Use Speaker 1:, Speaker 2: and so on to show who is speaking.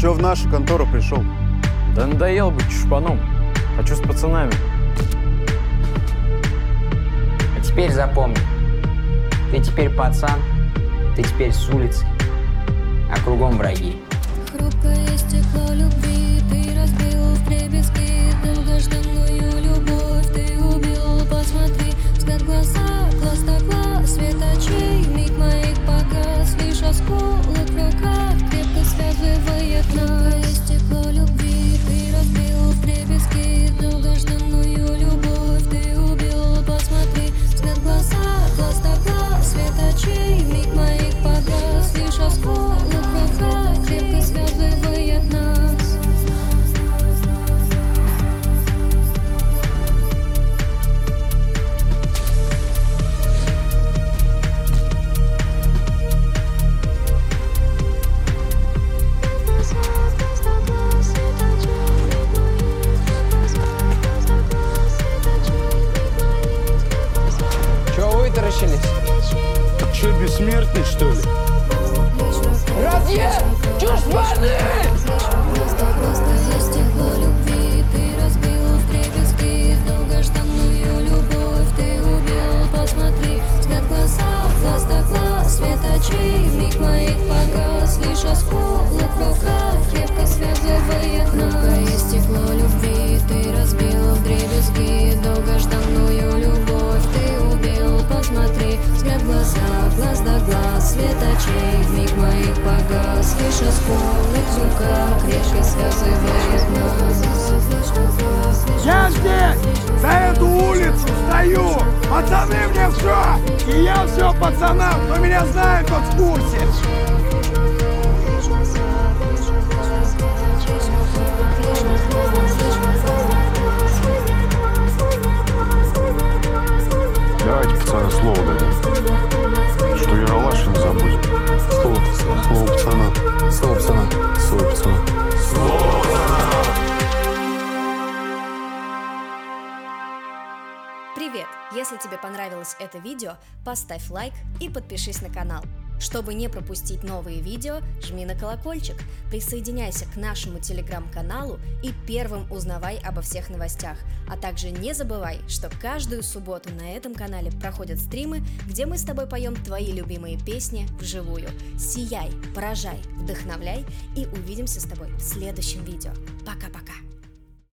Speaker 1: Чё в нашу контору пришел?
Speaker 2: Да надоело быть чушпаном. Хочу с пацанами.
Speaker 3: А теперь запомни. Ты теперь пацан, ты теперь с улицы, а кругом враги.
Speaker 4: Хрупкое стекло любви ты разбил вдребезги. Долгожданную любовь ты убил. Посмотри, взгляд в глаза, глаз да глаз, свет очей, миг моих погас. Лишь осколок в руках крепко связывает нас. Хрупкое стекло любви ты разбил вдребезги. Долгожданную любовь ты убил. Посмотри, взгляд в глаза, глаз да глаз, свет очей, миг моих погас. Лишь осколок в руках крепко связывает нас.
Speaker 3: Чего вытаращились?
Speaker 1: Че, бессмертный, что ли?
Speaker 3: Братья! Чушпаны!
Speaker 4: Хрупкое стекло любви ты разбил вдребезги. Долгожданную любовь ты убил. Посмотри, взгляд в глаза, глаз да глаз, свет очей, миг моих погас. Лишь осколок в руках крепко связывает нас. Хрупкое стекло любви ты разбил вдребезги. Долгожданную любовь ты убил. Посмотри, взгляд в глаза, глаз да глаз, свет очей, миг моих погас. Лишь осколок в руках крепко связывает нас.
Speaker 5: Я здесь, за эту улицу стою. Пацаны мне все, и я все пацанам. Кто меня знает, тот в курсе.
Speaker 6: Давайте, пацаны, слово дадим. Что Ералаш не забудем. Слово пацана. Слово пацана.
Speaker 2: Слово пацана.
Speaker 6: Слово пацана.
Speaker 7: Привет! Если тебе понравилось это видео, поставь лайк и подпишись на канал. Чтобы не пропустить новые видео, жми на колокольчик, присоединяйся к нашему телеграм-каналу и первым узнавай обо всех новостях. А также не забывай, что каждую субботу на этом канале проходят стримы, где мы с тобой поем твои любимые песни вживую. Сияй, поражай, вдохновляй и увидимся с тобой в следующем видео. Пока-пока!